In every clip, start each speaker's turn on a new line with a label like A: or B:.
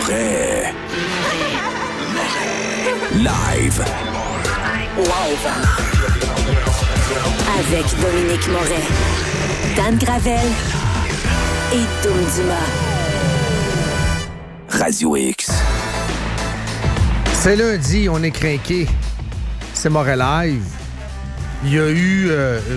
A: Moret. Live.
B: Avec Dominique Moret, Dan Gravel et Dom Dumas.
A: Radio X.
C: C'est lundi, on est craqué. C'est Moret Live. Il y a eu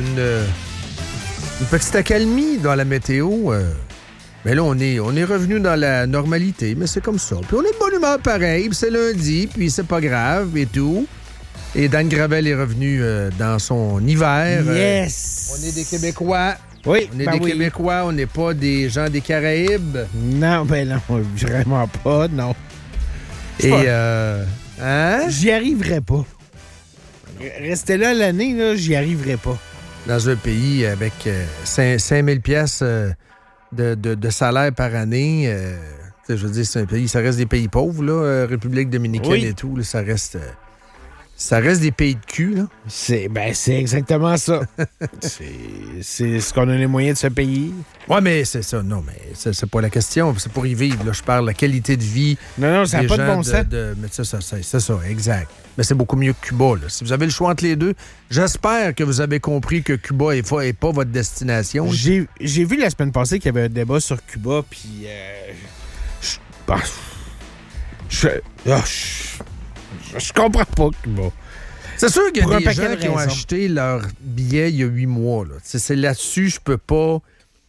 C: une petite accalmie dans la météo. Mais là, on est revenu dans la normalité, mais c'est comme ça. Puis on est de bonne humeur pareil, puis c'est lundi, puis c'est pas grave et tout. Et Dan Gravel est revenu dans son hiver.
D: Yes!
C: On est des Québécois.
D: Oui,
C: On est des Québécois, on n'est pas des gens des Caraïbes.
D: Non, non, vraiment pas, non.
C: Et, hein?
D: J'y arriverai pas. Rester là l'année, là, j'y arriverai pas.
C: Dans un pays avec 5000 pièces de salaire par année, je veux dire, c'est un pays, ça reste des pays pauvres, là, République dominicaine et tout, là, ça reste des pays de cul, là.
D: C'est exactement ça. c'est ce qu'on a les moyens de se payer.
C: Ouais, mais c'est ça, non, mais c'est pas la question, c'est pour y vivre, là, je parle de la qualité de vie.
D: Non, ça n'a pas de bon sens.
C: Mais c'est ça, exact. Mais c'est beaucoup mieux que Cuba, là. Si vous avez le choix entre les deux, j'espère que vous avez compris que Cuba n'est pas votre destination.
D: J'ai vu la semaine passée qu'il y avait un débat sur Cuba, puis je comprends pas Cuba.
C: C'est sûr qu'il y a des gens qui ont
D: raisons.
C: acheté leur billet il y a 8 mois. Là. C'est là-dessus, je peux pas...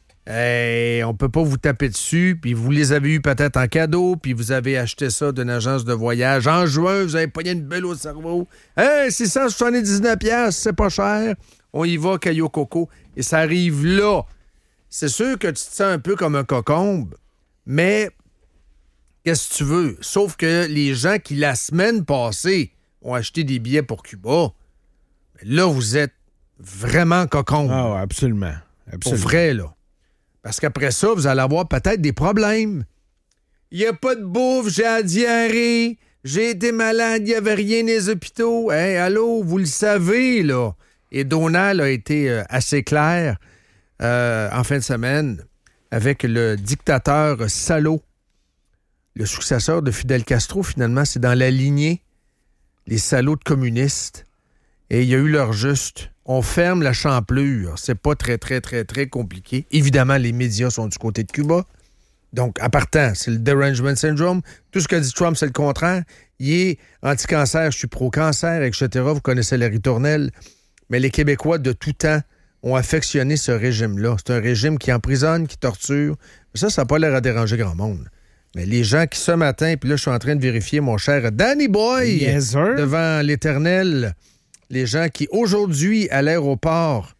C: on peut pas vous taper dessus, puis vous les avez eu peut-être en cadeau, puis vous avez acheté ça d'une agence de voyage. En juin, vous avez pogné une bulle au cerveau. Hey, 679$, c'est pas cher. On y va, Caillou Coco. Et ça arrive là. C'est sûr que tu te sens un peu comme un cocombe, mais qu'est-ce que tu veux? Sauf que les gens qui, la semaine passée, ont acheté des billets pour Cuba, là, vous êtes vraiment cocombe.
D: Ah, ouais, absolument.
C: Pour vrai, là. Parce qu'après ça, vous allez avoir peut-être des problèmes. Il n'y a pas de bouffe, j'ai la diarrhée, j'ai été malade, il n'y avait rien dans les hôpitaux. Hey, allô, vous le savez, là. Et Donald a été assez clair en fin de semaine avec le dictateur salaud, le successeur de Fidel Castro, finalement. C'est dans la lignée, les salauds de communistes. Et il y a eu leur juste. On ferme la champlure. C'est pas très, très, très, très compliqué. Évidemment, les médias sont du côté de Cuba. Donc, en partant, c'est le derangement syndrome. Tout ce que dit Trump, c'est le contraire. Il est anti-cancer, je suis pro-cancer, etc. Vous connaissez la ritournelle. Mais les Québécois, de tout temps, ont affectionné ce régime-là. C'est un régime qui emprisonne, qui torture. Ça n'a pas l'air à déranger grand monde. Mais les gens qui, ce matin, puis là, je suis en train de vérifier, mon cher Danny Boy,
D: yes, sir.
C: Devant l'Éternel, les gens qui, aujourd'hui, à l'aéroport,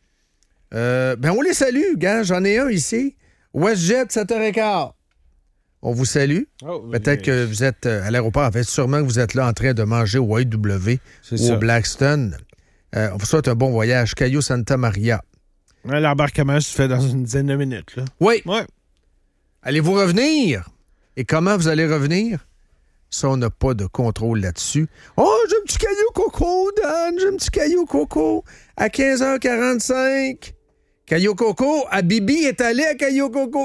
C: on les salue, gars, j'en ai un ici. WestJet, 7h15. On vous salue.
D: Oh,
C: Peut-être que vous êtes à l'aéroport. En fait, sûrement que vous êtes là en train de manger au AW ou au Blackstone. On vous souhaite un bon voyage. Cayo Santa Maria.
D: Ouais, l'embarquement se fait dans une dizaine de minutes, là.
C: Oui.
D: Ouais.
C: Allez-vous revenir? Et comment vous allez revenir? Ça, on n'a pas de contrôle là-dessus. Oh, j'ai un petit Caillou Coco, Dan. J'ai un petit Caillou Coco. À 15h45. Caillou Coco. Bibi est allé à Caillou Coco.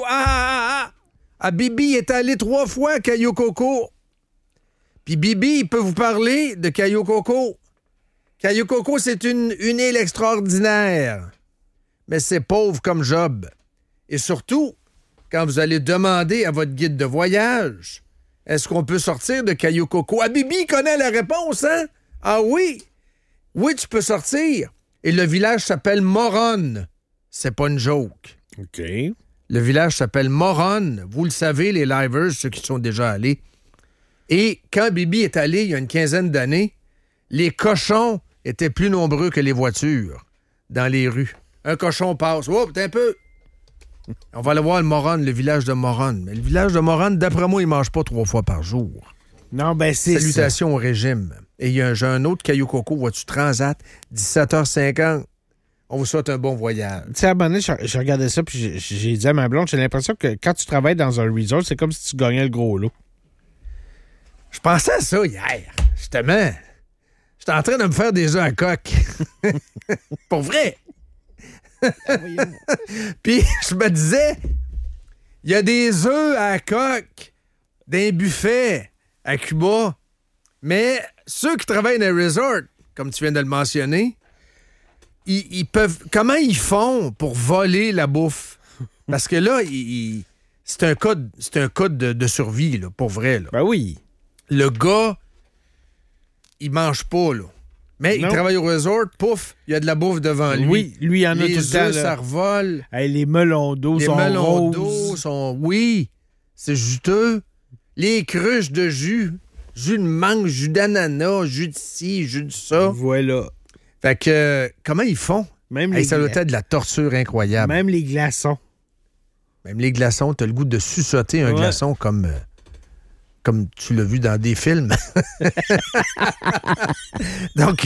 C: Bibi est allé 3 fois à Caillou Coco. Puis Bibi, il peut vous parler de Caillou Coco. Caillou Coco, c'est une île extraordinaire. Mais c'est pauvre comme job. Et surtout, quand vous allez demander à votre guide de voyage, est-ce qu'on peut sortir de Caillou Coco? Bibi connaît la réponse, hein? Ah oui? Oui, tu peux sortir. Et le village s'appelle Moronne. C'est pas une joke.
D: OK.
C: Le village s'appelle Moronne. Vous le savez, les livers, ceux qui sont déjà allés. Et quand Bibi est allé, il y a une quinzaine d'années, les cochons étaient plus nombreux que les voitures dans les rues. Un cochon passe. Oh, un peu. On va aller voir le Moronne, le village de Moronne. Mais le village de Moronne, d'après moi, il ne mange pas 3 fois par jour.
D: Non, ben c'est
C: Salutations au régime. Et j'ai un autre Caillou Coco, vois-tu, Transat, 17h50. On vous souhaite un bon voyage.
D: Tu sais, à un moment donné, je regardais ça, puis j'ai dit à ma blonde, j'ai l'impression que quand tu travailles dans un resort, c'est comme si tu gagnais le gros lot.
C: Je pensais à ça hier, justement. J'étais en train de me faire des œufs à coque. Pour vrai. Puis je me disais, il y a des œufs à coque d'un buffet à Cuba. Mais ceux qui travaillent dans les resorts, comme tu viens de le mentionner, ils peuvent... Comment ils font pour voler la bouffe? Parce que là, c'est un cas de survie, là, pour vrai. Là.
D: Ben oui.
C: Le gars, il mange pas, là. Mais
D: Non.
C: il travaille au resort, pouf, il y a de la bouffe devant lui.
D: Oui, lui, il en a tout
C: Les
D: le temps.
C: œufs,
D: là.
C: ça revole.
D: Hey, les melons d'eau
C: Les
D: sont
C: melons
D: roses.
C: d'eau sont... Oui, c'est juteux. Les cruches de jus. Jus de mangue, jus d'ananas, jus de ci, jus de ça.
D: Voilà.
C: Fait que, comment ils font?
D: Même
C: Hey,
D: les
C: ça doit être de la torture incroyable.
D: Même les glaçons.
C: Même les glaçons, t'as le goût de suçoter un glaçon comme tu l'as vu dans des films. Donc,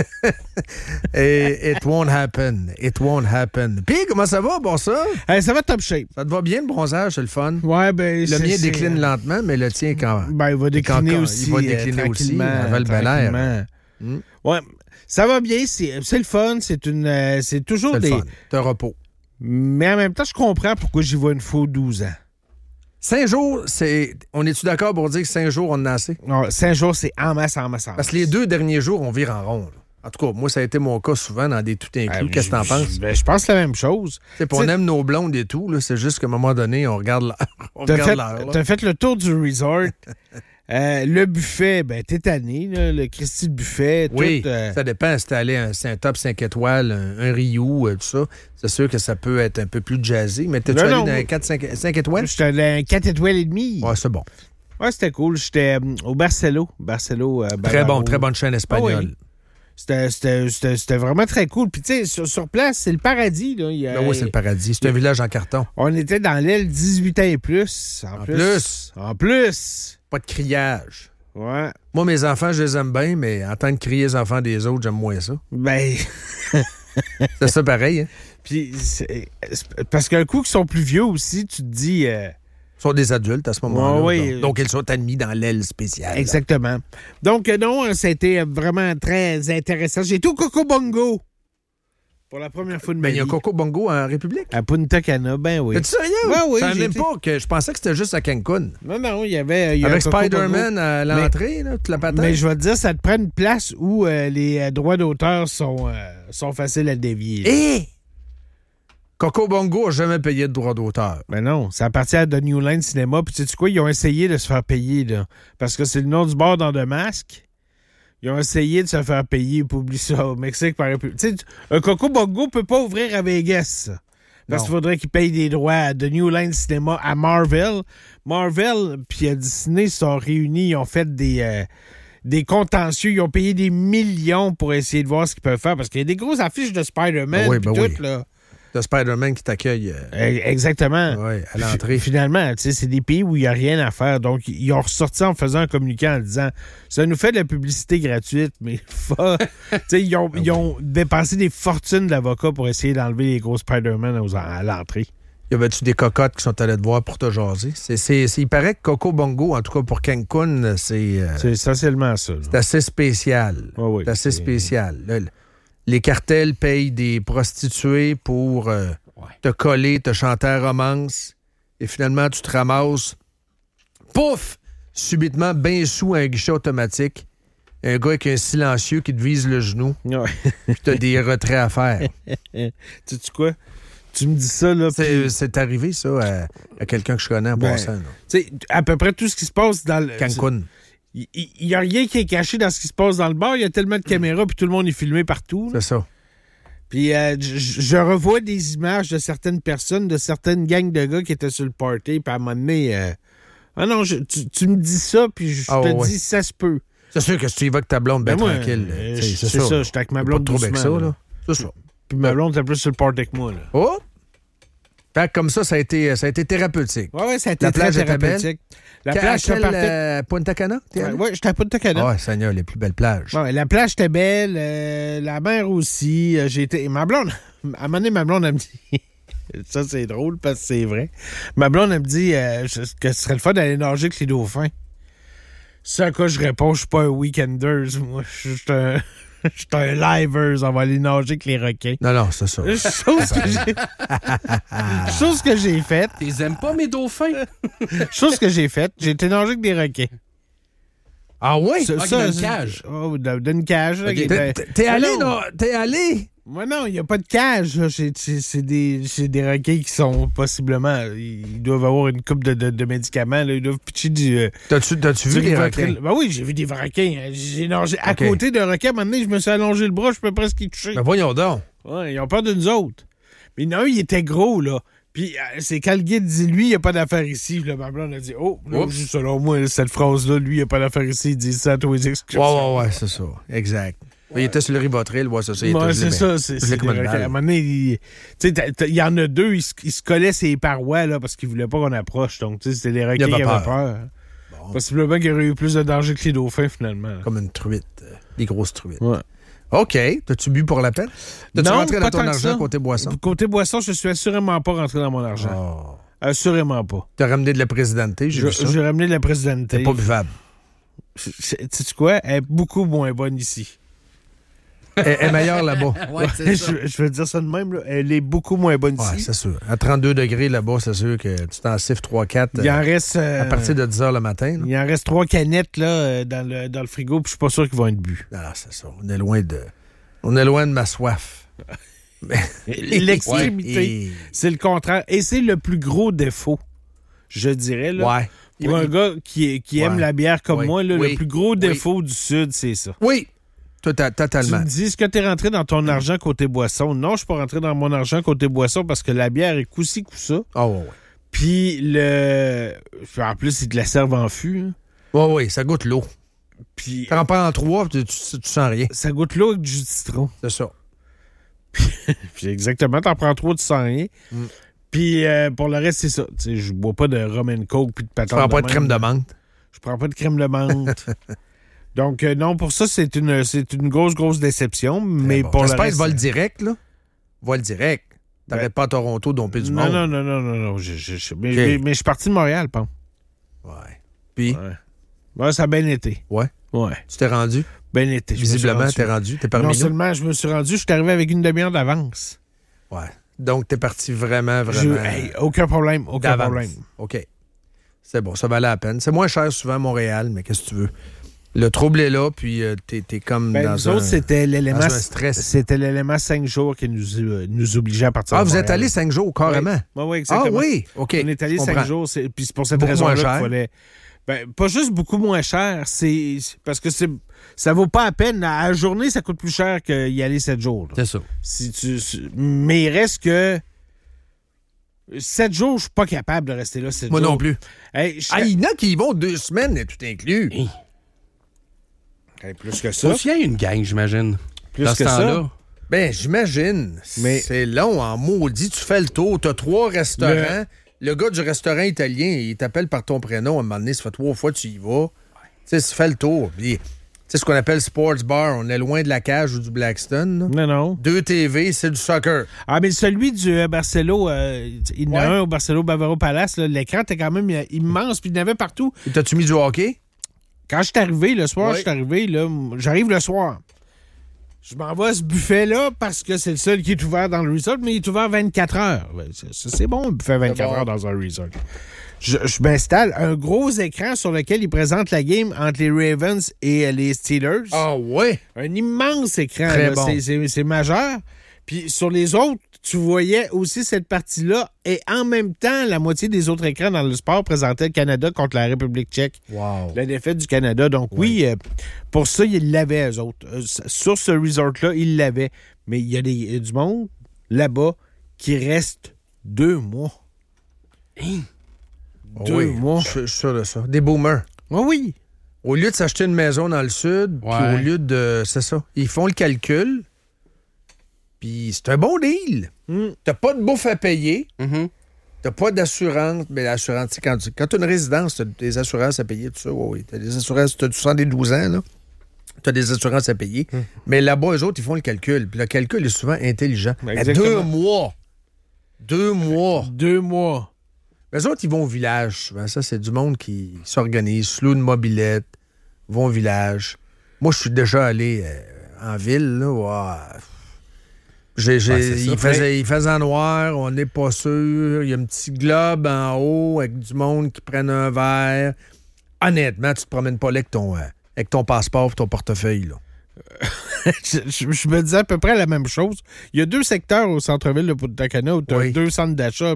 C: it won't happen. It won't happen. Puis, comment ça va, bon ça?
D: Hey, ça va top shape.
C: Ça te va bien, le bronzage, c'est le fun?
D: Ouais, ben...
C: Le mien décline lentement, mais le tien, quand même.
D: Ben, il va décliner
C: Quand-
D: aussi.
C: il va décliner aussi,
D: tranquillement,
C: avant le bel air.
D: tranquillement. Ouais, ça va bien. C'est le fun. C'est toujours
C: C'est
D: des...
C: le fun. T'as un repos.
D: Mais en même temps, je comprends pourquoi j'y vais une fois 12 ans.
C: 5 jours, on est-tu d'accord pour dire que 5 jours, on en a assez?
D: Non, 5 jours, c'est en masse, en masse, en masse.
C: Parce que les 2 derniers jours, on vire en rond. Là. En tout cas, moi, ça a été mon cas souvent dans des tout inclus. Qu'est-ce que t'en penses?
D: Ben, je pense la même chose.
C: On aime nos blondes et tout. Là, c'est juste qu'à un moment donné, on regarde l'heure.
D: T'as fait le tour du resort. Le buffet, ben, t'es tanné, là, le Christy de buffet.
C: Oui,
D: tout,
C: ça dépend. Si t'es allé à un top 5 étoiles, un Ryu, tout ça, c'est sûr que ça peut être un peu plus jazzé. Mais t'es-tu allé dans un 5 étoiles?
D: J'étais allé à 4 étoiles et demie.
C: Ouais, c'est bon.
D: Ouais, c'était cool. J'étais au Barcelo.
C: Très bon, très bonne chaîne espagnole.
D: Ah oui. C'était vraiment très cool. Puis, tu sais, sur place, c'est le paradis. Là.
C: Ben oui, c'est le paradis. C'est un village en carton.
D: On était dans l'aile 18 ans et plus. En plus.
C: Pas de criage.
D: Ouais.
C: Moi, mes enfants, je les aime bien, mais en tant que crier les enfants des autres, j'aime moins ça.
D: Ben.
C: C'est ça pareil, hein?
D: Puis, parce qu'un coup qu'ils sont plus vieux aussi, tu te dis...
C: Ils sont des adultes à ce moment-là.
D: Ouais, oui.
C: Donc, ils sont admis dans l'aile spéciale.
D: Exactement. Donc, non, ça a été vraiment très intéressant. J'ai été au Coco Bongo pour la première fois de ma
C: Ben, il y a un
D: vie.
C: Coco Bongo en République.
D: À Punta Cana, ben oui.
C: T'es-tu sérieux?
D: Ouais, oui,
C: Ça
D: j'ai
C: même
D: été.
C: pas que je pensais que c'était juste à Cancun.
D: Non, il y avait...
C: Avec
D: un Coco
C: Spider-Man
D: Bongo.
C: à l'entrée, là, toute la patate.
D: Mais je vais te dire, ça te prend une place où les droits d'auteur sont faciles à dévier. là.
C: Et Coco Bongo n'a jamais payé de droit d'auteur.
D: Ben non, ça appartient à The New Line Cinema. Puis tu sais quoi, ils ont essayé de se faire payer, là. Parce que c'est le nom du bar dans The Mask. Ils ont essayé de se faire payer pour oublier ça au Mexique par exemple. Tu sais, un Coco Bongo peut pas ouvrir à Vegas. Parce
C: Non.
D: qu'il faudrait qu'ils payent des droits à The New Line Cinema à Marvel. Marvel puis à Disney sont réunis, ils ont fait des contentieux, ils ont payé des millions pour essayer de voir ce qu'ils peuvent faire. Parce qu'il y a des grosses affiches de Spider-Man
C: Ben oui,
D: puis
C: ben
D: tout,
C: oui.
D: là.
C: De Spider-Man qui t'accueille
D: Exactement.
C: à l'entrée.
D: Finalement, tu sais, c'est des pays où il n'y a rien à faire. Donc, ils ont ressorti en faisant un communiqué en disant ça nous fait de la publicité gratuite, mais tu sais, ils ont dépensé des fortunes d'avocats pour essayer d'enlever les gros Spider-Man à l'entrée.
C: Y avait-tu des cocottes qui sont allées te voir pour te jaser? Il paraît que Coco Bongo, en tout cas pour Cancun, c'est
D: essentiellement ça. là.
C: c'est assez spécial.
D: Oui,
C: c'est assez spécial. Là, les cartels payent des prostituées pour te coller, te chanter à romance. Et finalement, tu te ramasses, pouf, subitement, bien sous un guichet automatique. Un gars avec un silencieux qui te vise le genou.
D: Ouais.
C: Puis t'as des retraits à faire.
D: Sais-tu quoi? Tu me dis ça, là. puis-
C: C'est arrivé, ça, à quelqu'un que je connais en passant. là.
D: Tu sais, à peu près tout ce qui se passe dans le...
C: Cancun.
D: Il n'y a rien qui est caché dans ce qui se passe dans le bar. Il y a tellement de caméras, puis tout le monde est filmé partout. là.
C: C'est ça.
D: Puis je revois des images de certaines personnes, de certaines gangs de gars qui étaient sur le party, puis à un moment donné... Ah non, tu me dis ça, puis je te dis ça se peut.
C: C'est sûr que si tu y vas avec ta blonde bien
D: Ben moi,
C: tranquille.
D: c'est ça, j'étais avec ma blonde
C: pas trop avec ça,
D: doucement,
C: là. C'est ça.
D: Puis ma blonde était plus sur le party que moi, là.
C: Oh! Fait que comme ça a été thérapeutique.
D: Ouais, ça a été
C: La
D: très
C: plage était
D: thérapeutique. La plage était parfaite.
C: Punta Cana?
D: Ouais, j'étais à Punta Cana.
C: Ah, Seigneur, les plus belles plages.
D: Ouais, la plage était belle, la mer aussi. Ma blonde, à un moment donné, ma blonde, elle me dit... Ça, c'est drôle parce que c'est vrai. Ma blonde, elle me dit que ce serait le fun d'aller nager avec les dauphins. C'est à quoi je réponds, je suis pas un weekender, moi. Je suis Je suis un livers, on va aller nager avec les requins.
C: Non, c'est ça.
D: Chose que j'ai faite.
A: T'es aimes pas, mes dauphins?
D: Chose que j'ai faite, j'ai été nager avec des requins.
C: Ah oui?
A: Dans une cage.
D: Oh, dans une cage. Là,
A: Ok.
C: T'es allé,
D: non.
C: non? T'es allé?
D: Moi, non, il n'y a pas de cage. Là. C'est des requins qui sont possiblement... Ils doivent avoir une coupe de médicaments. Là. Ils doivent pitcher du...
C: T'as-tu vu les requins?
D: Ben oui, j'ai vu des requins. J'ai nagé à
C: Ok.
D: côté d'un requin. Maintenant, je me suis allongé le bras, je peux presque y toucher.
C: Ben voyons donc.
D: Ouais, ils ont peur de nous autres. Mais non, il était gros, là. Puis c'est quand le guide dit, lui, il n'y a pas d'affaire ici. Puis le maman a dit, oh, là,
C: Oups.
D: juste selon moi, cette phrase-là, lui, il n'y a pas d'affaire ici. Il dit ça à tous les excursions.
C: Ouais, c'est ça. Exact. Il était sur le Rivotril, c'est ça.
D: Ouais, c'est ça. C'est des
C: comme une
D: requins. À
C: balle.
D: un moment donné, il y en a deux, ils se collaient ses parois là, parce qu'ils voulaient pas qu'on approche. Donc, tu sais, c'était les requins
C: Il avait
D: qui avaient
C: peur.
D: peur. Possiblement qu'il y aurait eu plus de danger que les dauphins, finalement.
C: Comme une truite. Des grosses truites.
D: Ouais.
C: OK. T'as-tu bu pour la peine? T'as-tu
D: Non,
C: rentré dans
D: pas
C: ton
D: tant que
C: argent
D: ça.
C: côté boisson?
D: Côté boisson, je suis assurément pas rentré dans mon argent.
C: Oh.
D: Assurément pas.
C: T'as ramené de la présidenté, j'ai vu ça.
D: J'ai ramené de la présidenté.
C: C'est pas buvable.
D: Sais-tu quoi? Elle est beaucoup moins bonne ici.
C: Elle est meilleure là-bas.
A: Ouais, c'est ça.
D: Je veux dire ça de même. Là. Elle est beaucoup moins bonne
C: Ouais,
D: ici.
C: c'est sûr. À 32 degrés là-bas, c'est sûr que tu t'en siffles 3-4
D: Il en reste...
C: à partir de 10 h le matin. Là.
D: Il en reste 3 canettes là, dans le frigo, puis je suis pas sûr qu'ils vont être bu.
C: Non, c'est ça. On est loin de ma soif.
D: L'extrémité,
C: Ouais.
D: c'est le contraire. Et c'est le plus gros défaut, je dirais. Là.
C: Ouais.
D: Pour un gars qui aime
C: Ouais.
D: la bière comme
C: Oui.
D: moi, là,
C: Oui.
D: le plus gros
C: Oui.
D: défaut du Sud, c'est ça.
C: Oui.
D: Tu
C: Totalement.
D: me dis, est-ce que tu es rentré dans ton argent côté boisson? Non, je suis pas rentré dans mon argent côté boisson parce que la bière est coup-ci, coup-ça.
C: Ah, ouais.
D: Puis en plus, ils te la servent en fût. Hein.
C: Oui, ça goûte l'eau.
D: Puis
C: T'en prends 3, tu sens rien.
D: ça goûte l'eau avec du jus de citron.
C: C'est ça.
D: Puis exactement, t'en prends 3, tu sens rien.
C: Mm.
D: Puis pour le reste, c'est ça. Tu sais, je bois pas de rum and coke puis de
C: Tu
D: patente.
C: prends pas de
D: même.
C: crème de menthe.
D: Je prends pas de crème de menthe. Donc, non, pour ça, c'est une grosse déception. Mais
C: Bon.
D: pour le
C: J'espère
D: reste...
C: que vol direct, là. Vol direct. T'arrêtes pas à Toronto domper du monde.
D: Non. Mais je suis parti de Montréal, pas.
C: Ouais. Puis,
D: Ouais, ça a bien été.
C: ouais.
D: Ouais,
C: Tu t'es rendu.
D: bien été. Je me suis
C: Visiblement,
D: rendu.
C: t'es rendu. T'es parmi
D: Non
C: nous.
D: seulement je me suis rendu, je suis arrivé avec une demi-heure d'avance.
C: Ouais. Donc, t'es parti vraiment.
D: Hey, aucun problème.
C: d'avance. OK. C'est bon, ça valait la peine. C'est moins cher souvent à Montréal, mais qu'est-ce que tu veux? Le trouble est là, puis t'es comme
D: Ben,
C: dans
D: nous
C: un...
D: autres, c'était l'élément...
C: dans un stress.
D: C'était l'élément 5 jours qui nous obligeait à partir
C: Ah,
D: de
C: vous êtes
D: Montréal.
C: allé 5 jours, carrément?
D: Oui, exactement.
C: Ah oui? OK.
D: On est allé
C: je
D: 5
C: comprends.
D: jours, puis c'est pour cette
C: Beaucoup moins
D: raison-là
C: cher.
D: qu'il fallait... Ben, pas juste beaucoup moins cher, c'est parce que ça vaut pas la peine. À la journée, ça coûte plus cher qu'y aller 7 jours. Là.
C: C'est ça.
D: Mais il reste que 7 jours, je suis pas capable de rester là 7
C: Moi
D: jours.
C: non plus.
D: Hey,
C: Ah, il y en a qui y vont 2 semaines, et tout inclus.
D: Hey, plus que ça.
A: Faut qu'il y ait une gang, j'imagine.
D: Plus
A: Dans ce
D: que ça.
A: temps-là.
C: Ben, j'imagine.
D: Mais-
C: C'est long en maudit. Tu fais le tour. T'as 3 restaurants. Le gars du restaurant italien, il t'appelle par ton prénom. À un moment donné, ça fait 3 fois que tu y vas. Tu sais, tu fais le tour. Puis, tu sais, ce qu'on appelle sports bar. On est loin de la cage ou du Blackstone. là.
D: Non.
C: 2 TV, c'est du soccer.
D: Ah, mais celui du Barcelo, il y en a
C: Ouais.
D: un au Barcelo Bavaro Palace. Là, l'écran était quand même immense, puis il y en avait partout.
C: Et t'as-tu mis du hockey?
D: Quand je suis arrivé le soir,
C: Ouais.
D: je suis arrivé, là, j'arrive le soir. Je m'en vais à ce buffet-là parce que c'est le seul qui est ouvert dans le resort, mais il est ouvert 24 heures. Ben, c'est bon, un buffet 24
C: bon.
D: heures dans un resort. Je m'installe un gros écran sur lequel il présente la game entre les Ravens et les Steelers.
C: Ah ouais?
D: Un immense écran.
C: Très
D: là.
C: bon.
D: C'est majeur. Puis sur les autres, tu voyais aussi cette partie-là. Et en même temps, la moitié des autres écrans dans le sport présentaient le Canada contre la République tchèque.
C: Wow.
D: La défaite du Canada. Donc oui, pour ça, ils l'avaient, eux autres. Sur ce resort-là, ils l'avaient. Mais il y a du monde là-bas qui reste 2 mois.
C: Oh
D: 2
C: oui,
D: mois.
C: Je suis sûr de ça. Des boomers.
D: Ah oui.
C: Au lieu de s'acheter une maison dans le sud, puis
A: Ouais.
C: au lieu de... C'est ça. Ils font le calcul, puis c'est un bon deal. T'as pas de bouffe à payer,
A: Mhm.
C: t'as pas d'assurance. Mais l'assurance, tu sais, quand t'as une résidence, t'as des assurances à payer, tout ça. Oui, t'as des assurances, t'as du 12 ans, là. T'as des assurances à payer. Mais là-bas, eux autres, ils font le calcul. Puis le calcul est souvent intelligent.
D: Exactement.
C: 2 mois. 2 mois.
D: 2 mois.
C: Les autres, ils vont au village. Souvent. Ça, c'est du monde qui s'organise, se loue une mobilette, vont au village. Moi, je suis déjà allé en ville, là, ouais.
A: c'est ça.
C: Il faisait noir, on n'est pas sûr. Il y a un petit globe en haut avec du monde qui prennent un verre. Honnêtement, tu te promènes pas là avec ton passeport et ton portefeuille, là.
D: Je me disais à peu près la même chose. Il y a 2 secteurs au centre-ville de Punta Cana où tu as 2 centres d'achat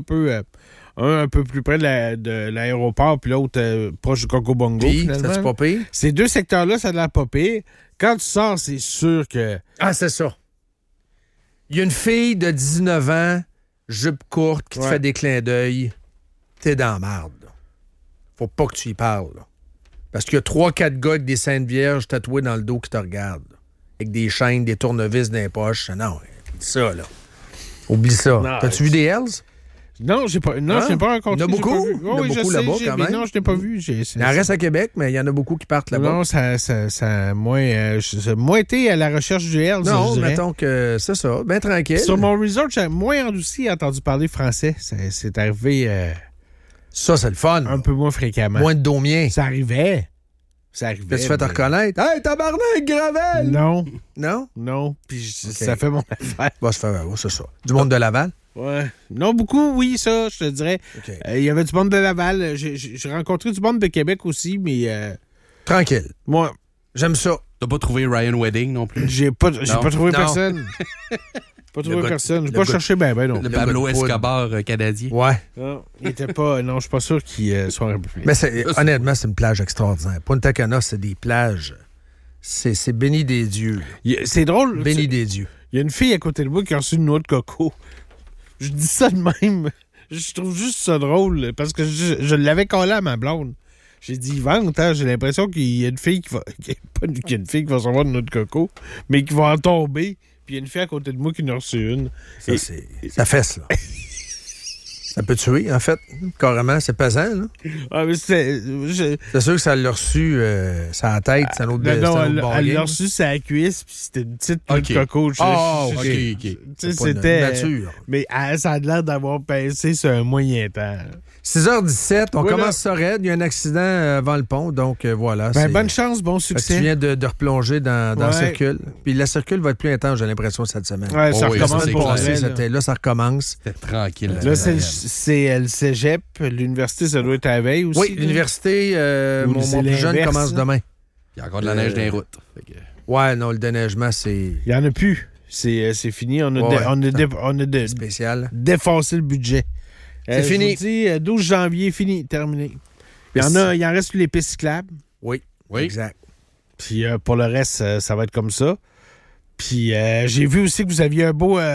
D: un peu plus près de l'aéroport, puis l'autre proche du Coco Bongo,
C: Puis,
D: finalement.
C: c'est pas pire?
D: Ces 2 secteurs-là, ça a de l'air pas pire. Quand tu sors, c'est sûr que...
C: Ah, c'est ça. Il y a une fille de 19 ans, jupe courte, qui te fait des clins d'œil. T'es dans la marde, là. Faut pas que tu y parles, là. Parce qu'il y a 3-4 gars avec des Saintes Vierges tatoués dans le dos qui te regardent, là. Avec des chaînes, des tournevis dans les poches. Non, oublie ça, là. Oublie ça.
D: Non,
C: T'as-tu vu des Hells?
D: Non, je n'ai pas rencontré.
C: Il y en a beaucoup?
D: Il
C: Il y en a beaucoup là-bas, quand même.
D: Non, je n'ai pas vu.
C: Il en reste à Québec, mais il y en a beaucoup qui partent là-bas.
D: Non, ça a moins été à la recherche du Hells,
C: Non,
D: je dirais.
C: mettons que c'est ça. Bien tranquille.
D: Sur mon resort, j'ai moins endouci entendu parler français. C'est arrivé
C: Ça, c'est le fun.
D: un peu moins fréquemment.
C: Moins de daumiens.
D: Ça arrivait.
C: Tu te fais te reconnaître. Hey, tabarnak, Gravel!
D: Non,
C: Non?
D: non. Puis ça fait mon affaire.
C: Bon, c'est ça. Du monde de Laval?
D: Ouais. Non, beaucoup, oui, ça, je te dirais.
C: OK.
D: Il y avait du monde de Laval. J'ai rencontré du monde de Québec aussi, mais
C: Tranquille.
D: moi,
C: J'aime ça.
A: T'as pas trouvé Ryan Wedding non plus?
D: j'ai pas trouvé
C: Non.
D: personne. Pas trouvé
C: gars-
D: personne. J'ai
C: le
D: pas
C: gars-
D: cherché ben non.
A: Le
C: gars
A: Pablo
C: de poudre.
A: Escobar canadien.
C: Ouais.
D: Non, il était pas. Non, je suis pas sûr qu'il soit en République.
C: Mais honnêtement, c'est une plage extraordinaire. Punta Cana, c'est des plages. C'est béni des dieux.
D: C'est drôle.
C: Béni des dieux.
D: Il y a une fille à côté de moi qui a reçu une noix de coco. Je dis ça de même. Je trouve juste ça drôle parce que je l'avais collé à ma blonde. J'ai dit, vente, hein, j'ai l'impression qu'il y a une fille qui va. Pas qu'il y a une fille qui va recevoir une noix de coco, mais qui va en tomber. Puis il y a une fille à côté de moi qui en a reçu une.
C: Ça, ça fesse, là. Ça peut tuer, en fait. Carrément, c'est pesant, là.
D: Ah, mais
C: C'est sûr que ça l'a reçu, ça la tête, c'est un autre
D: elle
C: ballgame.
D: l'a reçu sa cuisse, puis c'était une petite noix
A: Ok.
D: de coco.
C: Ah, OK.
D: Tu sais,
C: C'est pas
D: c'était.
C: nature.
D: Mais ça a l'air d'avoir pincé sur un moyen temps.
C: 6h17, on
D: Voilà.
C: commence ça raide. Il y a un accident avant le pont, donc voilà.
D: Ben,
C: c'est-
D: bonne chance, bon
C: Fait que
D: succès.
C: tu viens de replonger dans le
D: Ouais.
C: circule. Puis la circule va être plus intense, j'ai l'impression, cette semaine.
D: Ouais, ça
A: Oh oui,
D: recommence
A: ça, c'est
D: pour
A: clair.
D: elle.
C: Là, ça recommence.
A: C'était tranquille.
D: Là, c'est le cégep. L'université, ça doit être à la veille aussi.
C: Oui,
D: là.
C: l'université,
D: Ou
C: mon
D: c'est
C: plus jeune
D: l'inverse,
C: commence
D: là.
C: demain.
A: Il y a encore de la neige dans les routes. Fait que-
C: Ouais, non, le déneigement, c'est
D: Il n'y en a plus. C'est fini. On a,
C: Ouais,
D: on a
C: spécial.
D: défoncé le budget.
C: C'est fini.
D: Je vous dis, 12 janvier, fini, terminé. Il en reste plus les pistes cyclables.
C: Oui,
A: Oui.
C: exact.
D: Puis pour le reste, ça va être comme ça. Puis j'ai vu aussi que vous aviez un beau...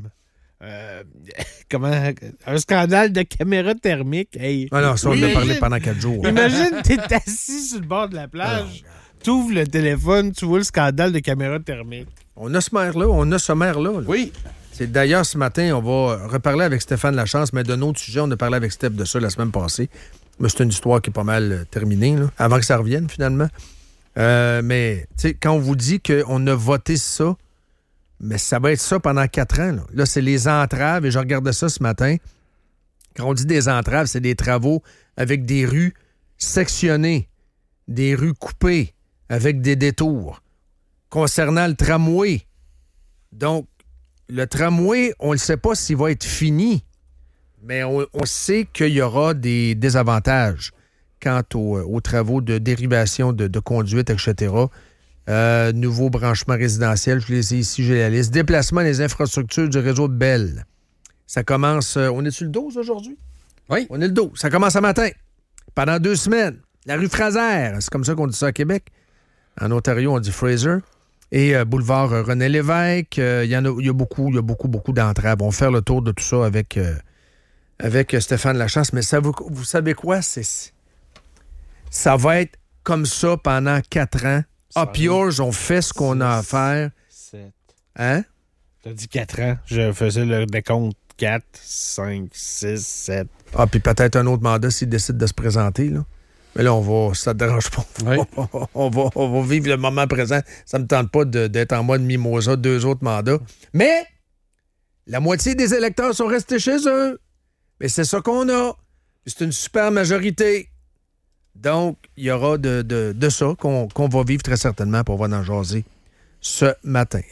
D: un scandale de caméra thermique. Hey.
C: Ah non, ça, on en a
D: Imagine-
C: parlé pendant 4 jours.
D: Imagine, t'es assis sur le bord de la plage, t'ouvres le téléphone, tu vois le scandale de caméra thermique.
C: On a ce maire-là. Là.
A: Oui.
C: C'est d'ailleurs, ce matin, on va reparler avec Stéphane Lachance, mais d'un autre sujet, on a parlé avec Steph de ça la semaine passée. Mais c'est une histoire qui est pas mal terminée, là, avant que ça revienne, finalement. Mais, tu sais, quand on vous dit qu'on a voté ça, mais ça va être ça pendant 4 ans. Là, c'est les entraves, et je regardais ça ce matin. Quand on dit des entraves, c'est des travaux avec des rues sectionnées, des rues coupées, avec des détours. Concernant le tramway, donc, le tramway, on ne sait pas s'il va être fini, mais on sait qu'il y aura des désavantages quant aux travaux de dérivation de conduite, etc. Nouveau branchement résidentiel, je les ai ici, j'ai la liste. Déplacement des infrastructures du réseau de Bell. Ça commence... on est-tu le 12 aujourd'hui?
A: Oui.
C: On est le 12. Ça commence ce matin. Pendant 2 semaines. La rue Fraser, c'est comme ça qu'on dit ça à Québec. En Ontario, on dit Fraser. Et boulevard René Lévesque, il y a beaucoup d'entraves. On va faire le tour de tout ça avec Stéphane Lachance. Mais ça, vous savez quoi? Ça va être comme ça pendant 4 ans. Up yours, on fait ce qu'on a à faire.
D: 7.
C: Hein?
D: T'as dit 4 ans. Je faisais le décompte 4, 5, 6, 7.
C: Ah, puis peut-être un autre mandat s'il décide de se présenter, là. Mais là, ça te dérange pas.
A: Oui.
C: On va vivre le moment présent. Ça me tente pas d'être en mode mimosa, 2 autres mandats. Mais la moitié des électeurs sont restés chez eux. Mais c'est ça qu'on a. Puis c'est une super majorité. Donc, il y aura de ça qu'on va vivre très certainement pour voir dans jaser ce matin.